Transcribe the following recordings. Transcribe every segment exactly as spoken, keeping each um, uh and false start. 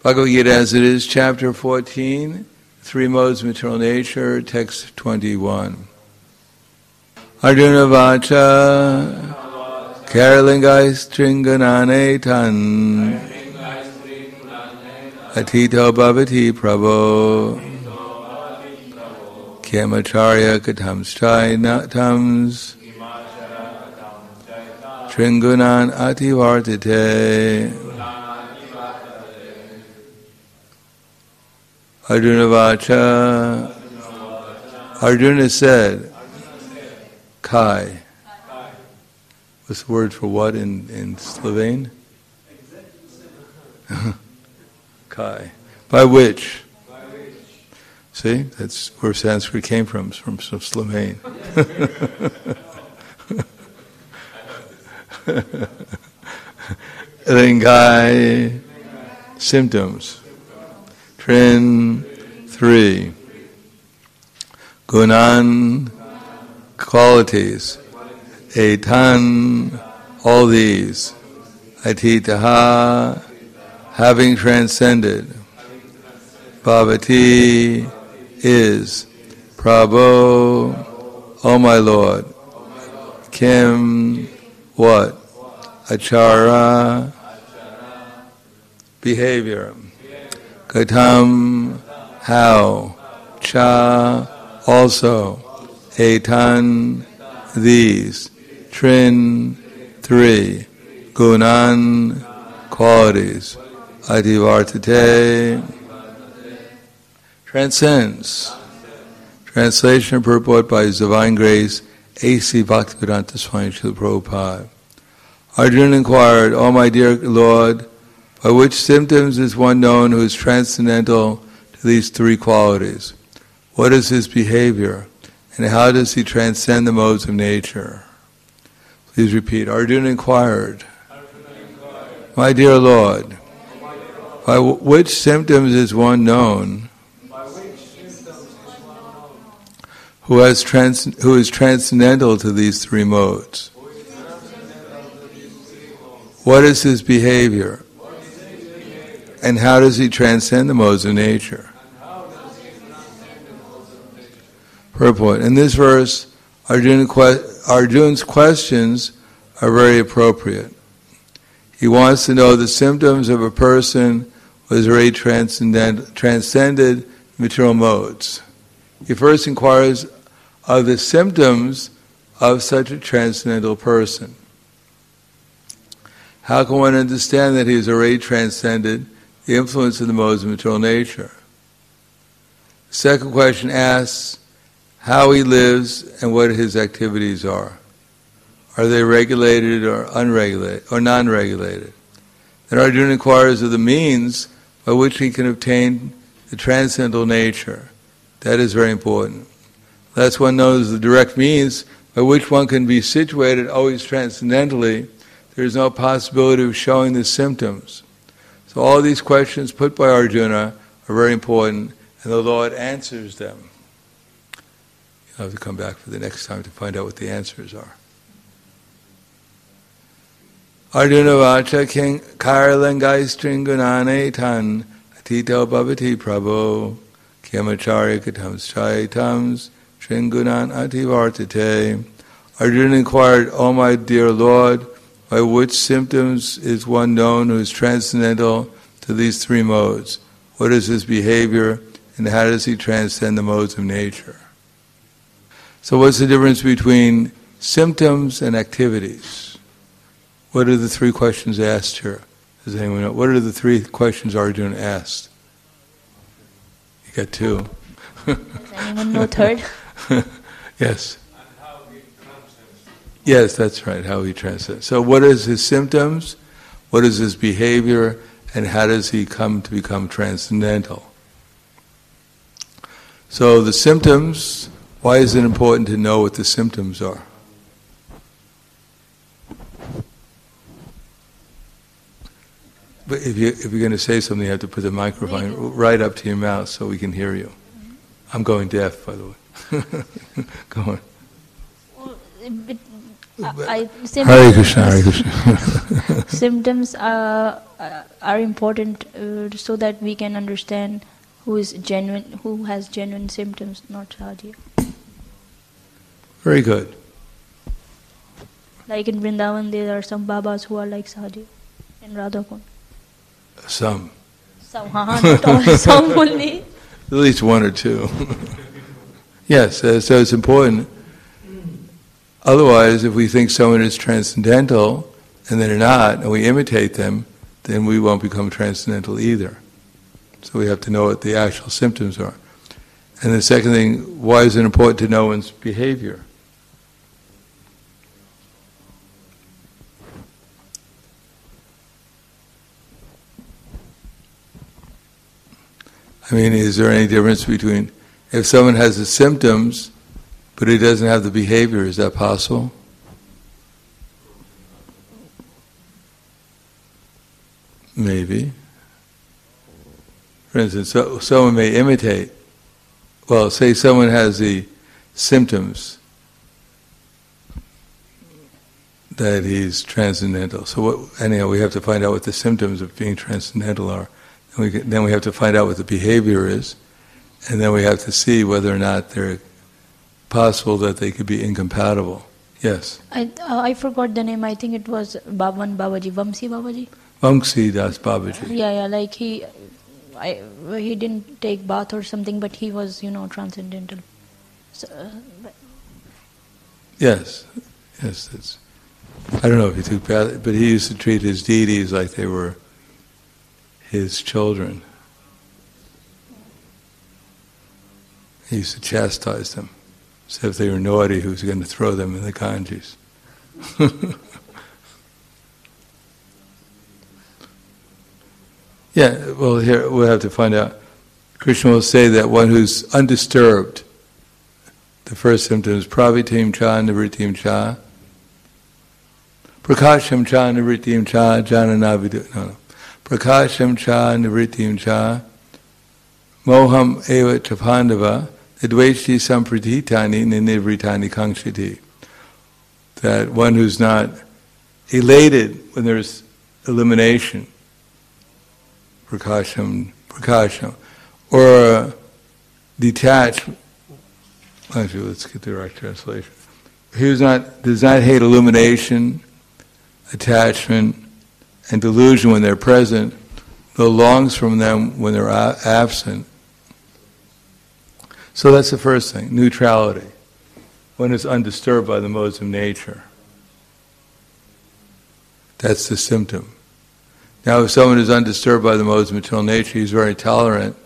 Bhagavad Gita as it is, chapter fourteen, Three Modes of Material Nature, text twenty-one. Arjuna Vacha Karalingai Stringanane Tan Atito Bhavati Prabho Kyamacharya Katamstai Natams Tringunan Ativartate. Arjuna Vacha, Arjuna said, Kai. What's the word for what in, in Slovene? Kai. By which? See, that's where Sanskrit came from, from Slovene. Lingai, symptoms. Trin, three. Gunan, qualities. Etan, all these. Atitaha, having transcended. Bhavati, is. Prabho, O my Lord. Kim, what? Achara, behavior. Katam, how. Cha, also. Etan, these. Trin, three. Gunan, qualities. Adivartate, transcends. Translation and purport by His Divine Grace, A C Bhaktivedanta Swami Srila Prabhupada. Arjuna inquired, O my dear Lord, by which symptoms is one known who is transcendental to these three qualities? What is his behavior? And how does he transcend the modes of nature? Please repeat. Arjuna inquired, my dear Lord, by which symptoms is one known who has trans, who is transcendental to these three modes? What is his behavior? And how does he transcend the modes of nature? Purport. In this verse, Arjuna que- Arjuna's questions are very appropriate. He wants to know the symptoms of a person who has already transcended, transcended material modes. He first inquires of the symptoms of such a transcendental person. How can one understand that he has already transcended the influence of the modes of material nature? The second question asks how he lives and what his activities are. Are they regulated or unregulated or non-regulated? Then Arjuna inquires of the means by which he can obtain the transcendental nature. That is very important. Thus one knows the direct means by which one can be situated always transcendentally. There is no possibility of showing the symptoms. So all these questions put by Arjuna are very important, and the Lord answers them. You'll have to come back for the next time to find out what the answers are. Arjuna Vacha King Karalangai Stringunane Tan Atito Bhavati Prabho Kyamacharya Katams Chayatams Stringunan Ativartate. Arjuna inquired, O my dear Lord, by which symptoms is one known who is transcendental to these three modes? What is his behavior, and how does he transcend the modes of nature? So what's the difference between symptoms and activities? What are the three questions asked here? Does anyone know? What are the three questions Arjuna asked? You got two. Does anyone know third? Yes. Yes, that's right, how he transcends. So what is his symptoms, what is his behavior, and how does he come to become transcendental? So the symptoms, why is it important to know what the symptoms are? But if, you, if you're going to say something, you have to put the microphone right up to your mouth so we can hear you. I'm going deaf, by the way. Go on. Well, it, I, Hare Krishna, Hare Krishna. Symptoms are, are important uh, so that we can understand who is genuine, who has genuine symptoms, not sadhya. Very good. Like in Vrindavan, there are some Babas who are like sadhya. In Radhakund. Some. Some, not all, some only. At least one or two. Yes, uh, so it's important. Otherwise, if we think someone is transcendental and they're not, and we imitate them, then we won't become transcendental either. So we have to know what the actual symptoms are. And the second thing, why is it important to know one's behavior? I mean, is there any difference between if someone has the symptoms but he doesn't have the behavior, is that possible? Maybe. For instance, so, someone may imitate. Well, say someone has the symptoms that he's transcendental. So what, anyhow, we have to find out what the symptoms of being transcendental are. And we can, then we have to find out what the behavior is. And then we have to see whether or not they're possible that they could be incompatible. Yes? I uh, I forgot the name. I think it was Bhavan Babaji, Vamsi Babaji. Vamsi Das Babaji. Yeah, yeah, like he, I, he didn't take bath or something, but he was, you know, transcendental. So, uh, but yes, yes. It's, I don't know if he took bath, but he used to treat his deities like they were his children. He used to chastise them. So if they were naughty, he was going to throw them in the Ganges. Yeah, well, here we'll have to find out. Krishna will say that one who's undisturbed, the first symptom is pravitim cha nivritim cha, prakasham cha nivritim cha, jananavidu, no, no. Prakasham cha nivritim cha, moham eva chapandava, advaiti sampradhitani ninivritani kankshiti. That one who's not elated when there's elimination, prakasham, prakasham, or detached. Actually, let's get the right translation. He who's not does not hate illumination, attachment, and delusion when they're present, though longs from them when they're a- absent. So that's the first thing, neutrality. One is undisturbed by the modes of nature. That's the symptom. Now, if someone is undisturbed by the modes of material nature, he's very tolerant.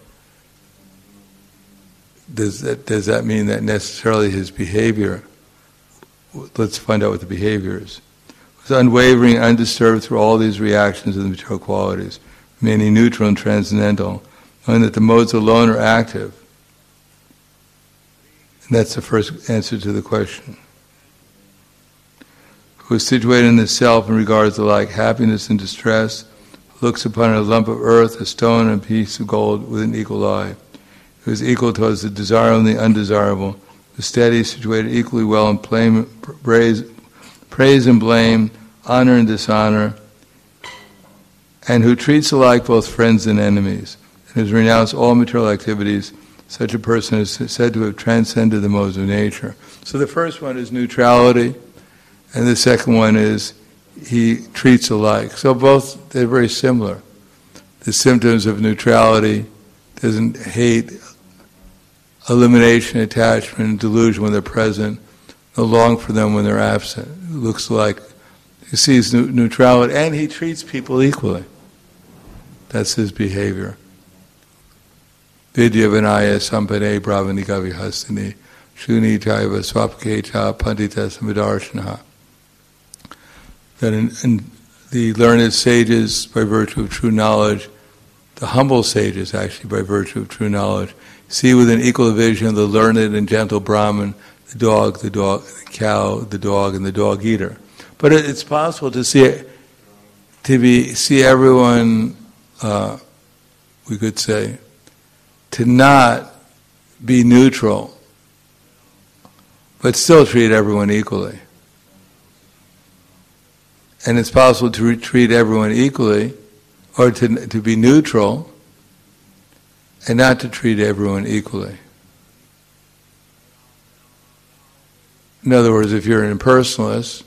Does that, does that mean that necessarily his behavior, let's find out what the behavior is. It's unwavering, undisturbed through all these reactions of the material qualities, remaining neutral and transcendental, knowing that the modes alone are active. And that's the first answer to the question. Who is situated in the self and regards alike happiness and distress, looks upon a lump of earth, a stone, and a piece of gold with an equal eye, who is equal towards the desirable and the undesirable, the steady, situated equally well in blame, praise, praise and blame, honor and dishonor, and who treats alike both friends and enemies, and has renounced all material activities. Such a person is said to have transcended the modes of nature. So the first one is neutrality, and the second one is he treats alike. So both, they're very similar. The symptoms of neutrality, doesn't hate elimination, attachment, delusion when they're present, no long for them when they're absent. It looks like he sees neutrality, and he treats people equally. That's his behavior. Vidya vinaya sampane brahmanika vihastini shuni chaiva swapkecha pandita samidarshanaha. That in, in the learned sages, by virtue of true knowledge, the humble sages actually by virtue of true knowledge, see with an equal vision the learned and gentle Brahman, the dog, the dog, the cow, the dog, and the dog eater. But it, it's possible to see it, to be see everyone, uh, we could say, to not be neutral, but still treat everyone equally. And it's possible to re- treat everyone equally, or to to be neutral, and not to treat everyone equally. In other words, if you're an impersonalist,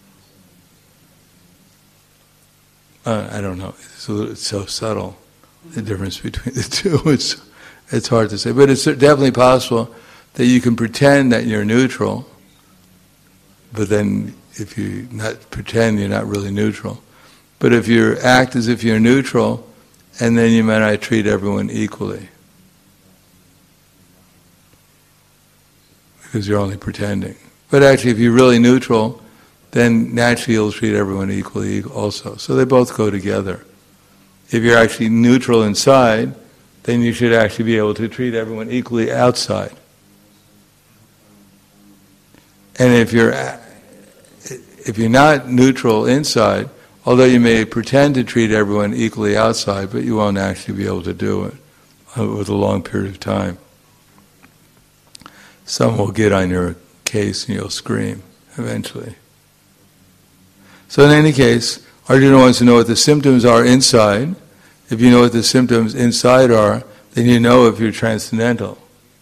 uh, I don't know, it's, a little, it's so subtle, the difference between the two. It's, it's hard to say. But it's definitely possible that you can pretend that you're neutral, but then if you not pretend, you're not really neutral. But if you act as if you're neutral, and then you might not treat everyone equally, because you're only pretending. But actually, if you're really neutral, then naturally you'll treat everyone equally also. So they both go together. If you're actually neutral inside, then you should actually be able to treat everyone equally outside. And if you're if you're not neutral inside, although you may pretend to treat everyone equally outside, but you won't actually be able to do it over a long period of time. Some will get on your case and you'll scream eventually. So in any case, Arjuna wants to know what the symptoms are inside. If you know what the symptoms inside are, then you know if you're transcendental.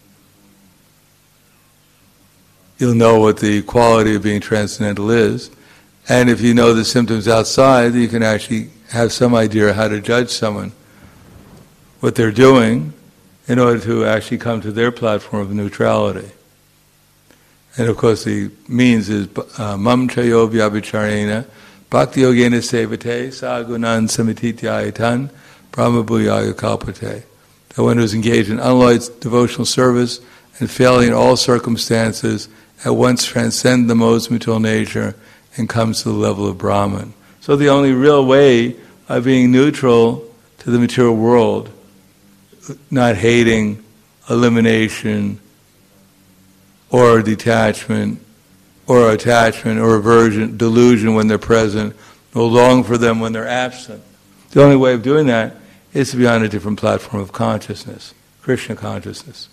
You'll know what the quality of being transcendental is. And if you know the symptoms outside, you can actually have some idea how to judge someone, what they're doing, in order to actually come to their platform of neutrality. And of course the means is mam chayo vyabhicharena bhakti yogena sevate sagunan samitityayitan brahmabhuyaya kalpate. The one who's engaged in unalloyed devotional service and failing in all circumstances at once transcend the modes of material nature and comes to the level of Brahman. So the only real way of being neutral to the material world, not hating, elimination, or detachment, or attachment, or aversion, delusion when they're present, or long for them when they're absent. The only way of doing that is to be on a different platform of consciousness, Krishna consciousness.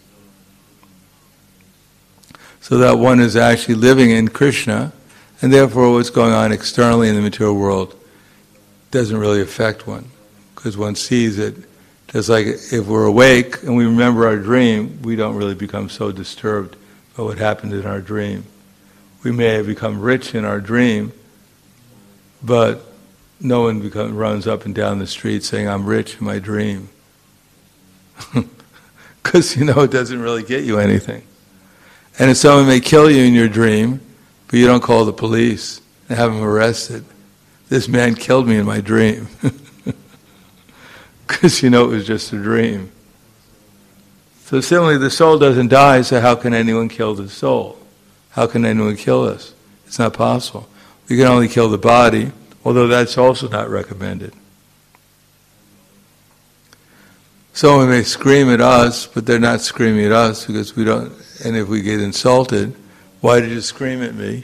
So that one is actually living in Krishna, and therefore what's going on externally in the material world doesn't really affect one, because one sees it. Just like if we're awake and we remember our dream, we don't really become so disturbed by what happened in our dream. We may have become rich in our dream, but no one become, runs up and down the street saying, I'm rich in my dream. Because you know it doesn't really get you anything. And if someone may kill you in your dream, but you don't call the police and have them arrested, this man killed me in my dream. Because you know it was just a dream. So similarly, the soul doesn't die, so how can anyone kill the soul? How can anyone kill us? It's not possible. We can only kill the body, although that's also not recommended. Someone may scream at us, but they're not screaming at us because we don't, and if we get insulted, why did you scream at me?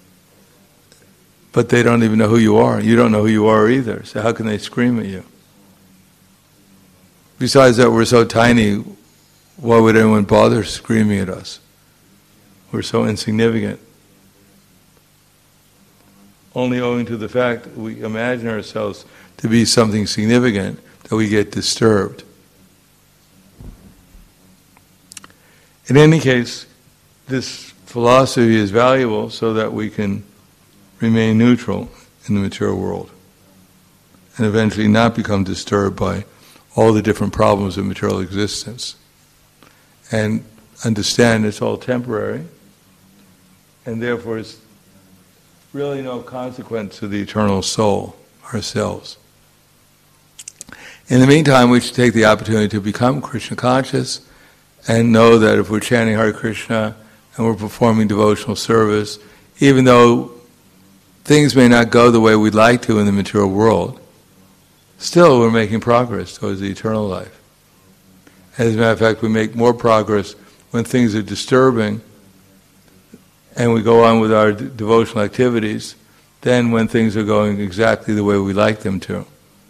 But they don't even know who you are. You don't know who you are either, so how can they scream at you? Besides that, we're so tiny, why would anyone bother screaming at us? We're so insignificant. Only owing to the fact that we imagine ourselves to be something significant that we get disturbed. In any case, this philosophy is valuable so that we can remain neutral in the material world and eventually not become disturbed by all the different problems of material existence, and understand it's all temporary, and therefore it's really no consequence to the eternal soul, ourselves. In the meantime, we should take the opportunity to become Krishna conscious and know that if we're chanting Hare Krishna and we're performing devotional service, even though things may not go the way we'd like to in the material world, still we're making progress towards the eternal life. As a matter of fact, we make more progress when things are disturbing and we go on with our d- devotional activities than when things are going exactly the way we like them to.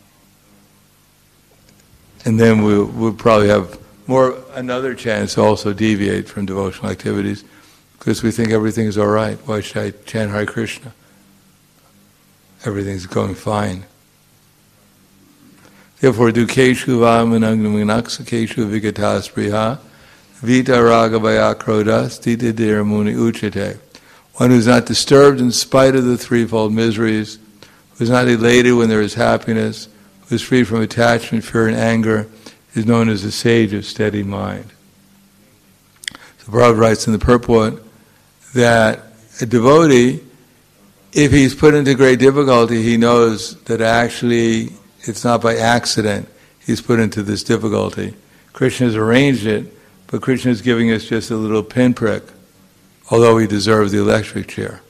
And then we'll, we'll probably have more another chance to also deviate from devotional activities because we think everything is all right. Why should I chant Hare Krishna? everything's going fine. Therefore, dukeshu vamanangnaminaksa keshu vigatas priya vita ragavaya krodas tita dhiramuni uchate. One who's not disturbed in spite of the threefold miseries, who's not elated when there is happiness, who is free from attachment, fear, and anger, is known as a sage of steady mind. So Prabhupada writes in the purport that a devotee, if he's put into great difficulty, he knows that actually it's not by accident he's put into this difficulty. Krishna has arranged it, but Krishna is giving us just a little pinprick, although he deserves the electric chair.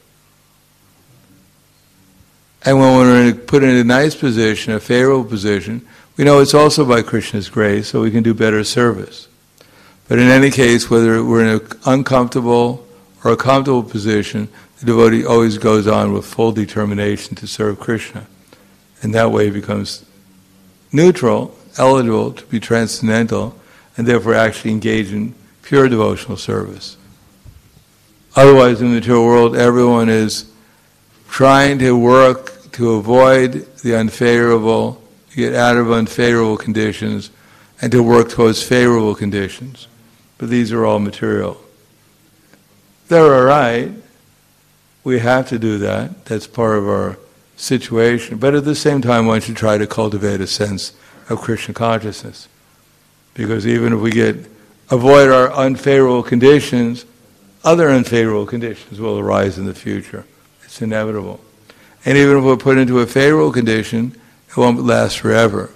And when we're put in a nice position, a favorable position, we know it's also by Krishna's grace, so we can do better service. But in any case, whether we're in an uncomfortable or a comfortable position, the devotee always goes on with full determination to serve Krishna. And that way he becomes neutral, eligible to be transcendental, and therefore actually engage in pure devotional service. Otherwise, in the material world, everyone is trying to work to avoid the unfavorable, to get out of unfavorable conditions, and to work towards favorable conditions. But these are all material. They're all right. We have to do that. That's part of our situation. But at the same time, one should try to cultivate a sense of Krishna consciousness. Because even if we get avoid our unfavorable conditions, other unfavorable conditions will arise in the future. It's inevitable. And even if we're put into a favorable condition, it won't last forever.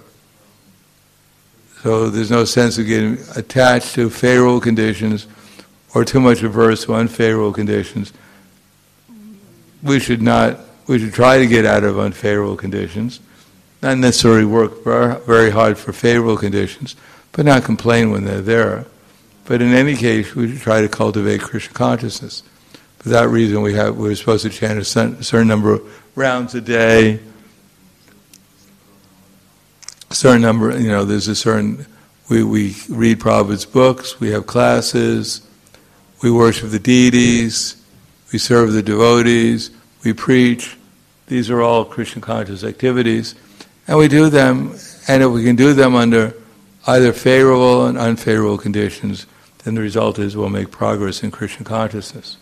So there's no sense of getting attached to favorable conditions or too much averse to unfavorable conditions. We should not, we should try to get out of unfavorable conditions, not necessarily work very hard for favorable conditions, but not complain when they're there. But in any case, we should try to cultivate Krishna consciousness. For that reason, we have we're supposed to chant a certain number of rounds a day. A certain number, you know, there's a certain. We we read Prabhupada's books. We have classes. We worship the deities. We serve the devotees. We preach. These are all Krishna conscious activities, and we do them. And if we can do them under either favorable and unfavorable conditions, then the result is we'll make progress in Krishna consciousness.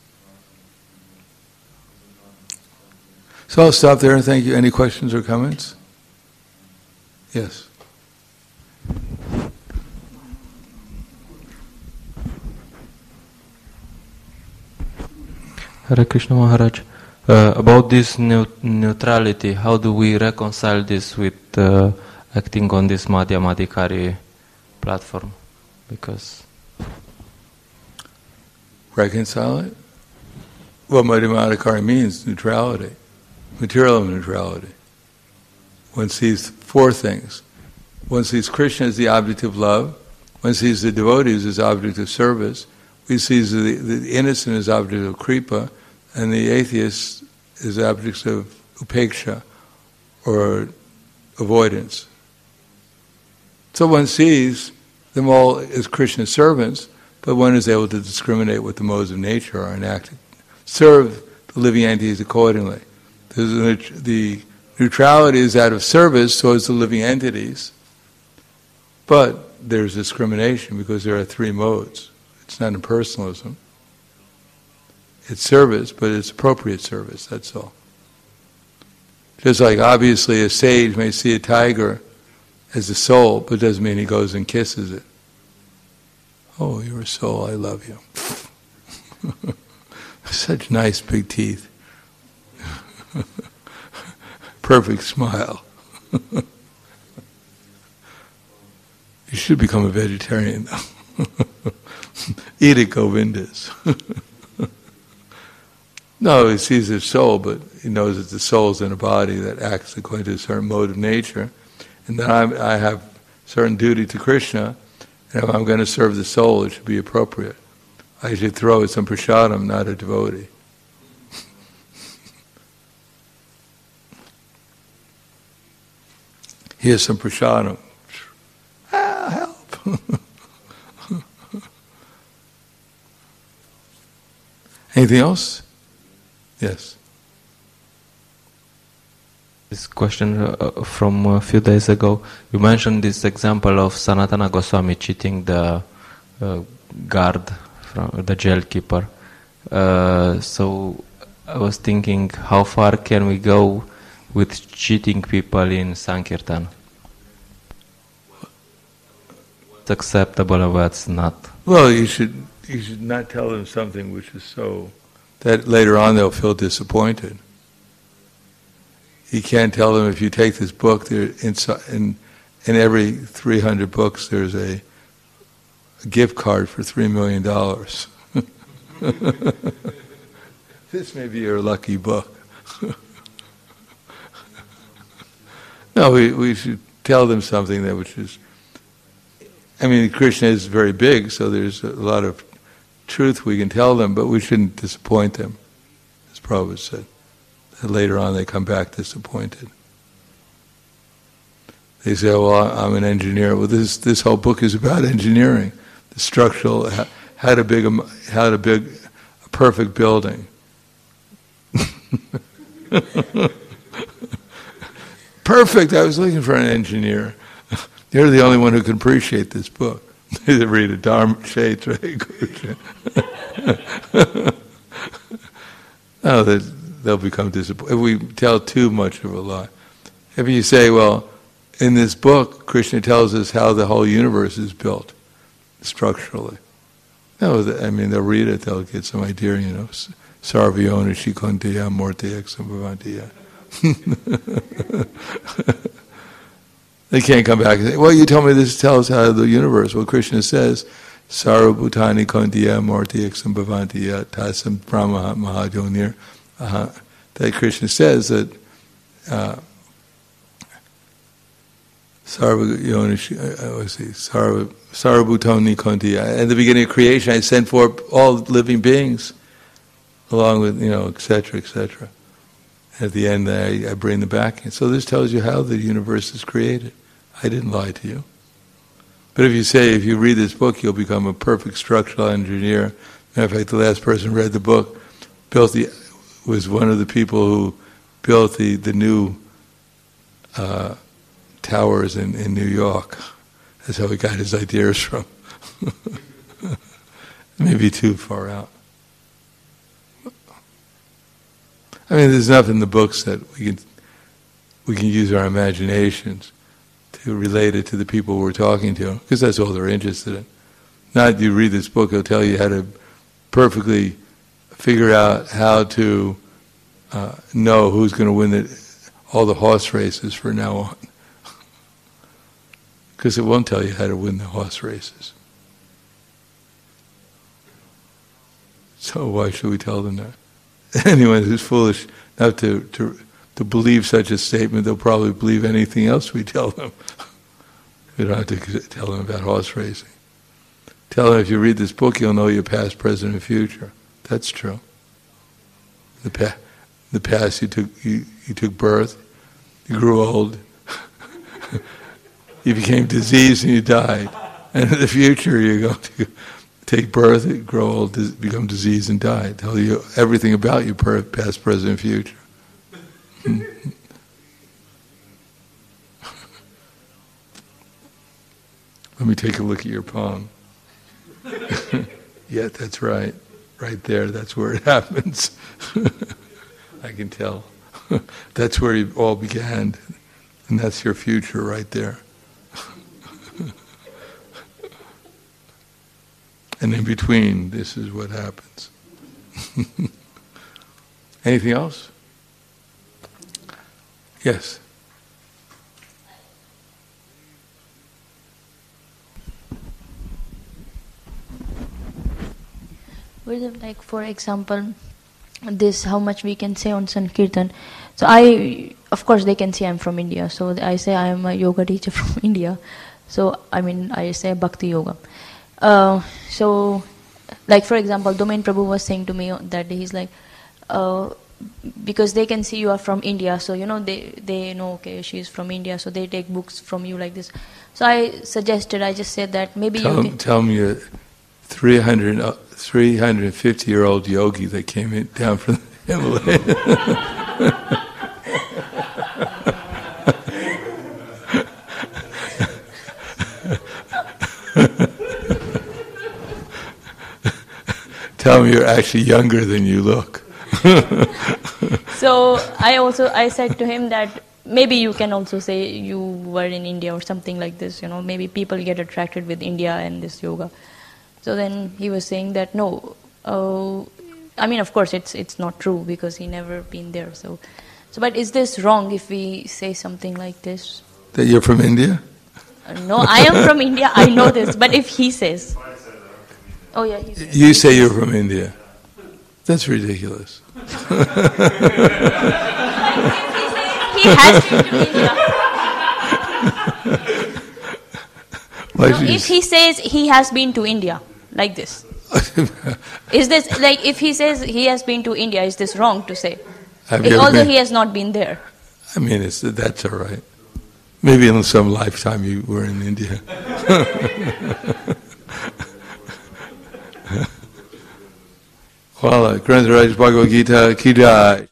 So I'll stop there. Thank you. Any questions or comments? Yes. Hare Krishna Maharaj, uh, about this ne- neutrality, how do we reconcile this with uh, acting on this Madhyamadikari platform? Because reconcile it? What Madhyamadikari means, neutrality, material neutrality. One sees four things. One sees Krishna as the object of love. One sees the devotees as object of service. One sees the, the innocent as object of kripa, and the atheist as objects of upeksha, or avoidance. So one sees them all as Krishna's servants, but one is able to discriminate what the modes of nature are and act, serve the living entities accordingly. The, the neutrality is that of service towards the living entities, but there's discrimination because there are three modes. It's not impersonalism. It's service, but it's appropriate service, that's all. Just like obviously a sage may see a tiger as a soul, but doesn't mean he goes and kisses it. Oh, you're a soul, I love you. Such nice big teeth. Perfect smile. You should become a vegetarian though. Eat at Govinda's. No, he sees his soul, but he knows that the soul's in a body that acts according to a certain mode of nature. And then I'm, I have certain duty to Krishna, and if I'm going to serve the soul, it should be appropriate. I should throw some prasadam, not a devotee. Here's some prasadam. Ah, help! Anything else? Yes. This question uh, from a few days ago, you mentioned this example of Sanatana Goswami cheating the uh, guard, from the jail keeper. Uh, so I was thinking, how far can we go with cheating people in Sankirtan? What's acceptable and what's not? Well, you should you should not tell them something which is so that later on they'll feel disappointed. You can't tell them, if you take this book, there in in, in every three hundred books there's a, a gift card for three million dollars. This may be your lucky book. No, we we should tell them something that which is. I mean, Krishna is very big, so there's a lot of truth we can tell them, but we shouldn't disappoint them, as Prabhupada said. And later on they come back disappointed. They say, well, I'm an engineer. Well, this this whole book is about engineering, the structural, how to build a, how to build a perfect building. Perfect! I was looking for an engineer. You're the only one who can appreciate this book. They read it, Dharma Kshetra. No, they'll become disappointed. If we tell too much of a lie. If you say, well, in this book, Krishna tells us how the whole universe is built, structurally. No, I mean, they'll read it, they'll get some idea, you know, Sarvayona Shikontiya Morte Exambhavantiya. They can't come back and say, well, you told me this tells how the universe. Well, Krishna says, Sarvabhutani Kondiya Morti Exambhavantiya Tasam Brahma Mahajonir. Uh, that Krishna says that uh, Sarvabhutani Kondiya. At the beginning of creation, I sent forth all living beings, along with, you know, et cetera, et cetera. At the end, I, I bring them back. And so this tells you how the universe is created. I didn't lie to you. But if you say, if you read this book, you'll become a perfect structural engineer. Matter of fact, the last person who read the book built the, was one of the people who built the, the new uh, towers in, in New York. That's how he got his ideas from. Maybe too far out. I mean, there's enough in the books that we can we can use our imaginations to relate it to the people we're talking to, because that's all they're interested in. Not you read this book, it'll tell you how to perfectly figure out how to uh, know who's going to win the, all the horse races from now on. Because it won't tell you how to win the horse races. So why should we tell them that? Anyone who's foolish enough to, to to believe such a statement, they'll probably believe anything else we tell them. We don't have to tell them about horse racing. Tell them, if you read this book, you'll know your past, present, and future. That's true. The pa- the past, you took you, you took birth, you grew old, you became diseased, and you died. And in the future, you're going to take birth, grow old, become diseased, and die. Tell you everything about your past, present, and future. Let me take a look at your palm. Yeah, that's right. Right there, that's where it happens. I can tell. That's where it all began. And that's your future right there. And in between, this is what happens. Anything else? Yes. Like, for example, this, how much we can say on Sankirtan. So I, of course, they can see I'm from India. So I say I am a yoga teacher from India. So, I mean, I say Bhakti Yoga. Uh, so, like, for example, Domain Prabhu was saying to me that day, he's like, uh, because they can see you are from India, so, you know, they, they know, okay, she's from India, so they take books from you like this. So I suggested, I just said that maybe tell you them, can... Tell me a three hundred, three hundred fifty-year-old yogi that came in, down from the Himalaya. tell him you're actually younger than you look. So I also I said to him that maybe you can also say you were in India or something like this. You know, maybe people get attracted with India and this yoga. So then he was saying that no, uh, I mean of course it's it's not true because he never been there. So, so but is this wrong if we say something like this? That you're from India? Uh, no, I am from India. I know this. But if he says, oh yeah, he says, You he say says, you're from India. That's ridiculous. he has been to India. Why No, should you if he says he has been to India, like this, say- is this like if he says he has been to India, is this wrong to say? Have If- you ever although been- he has not been there. I mean, it's, that's all right. Maybe in some lifetime you were in India. Well, Granth Raj Bhagavad Gita Ki Jai.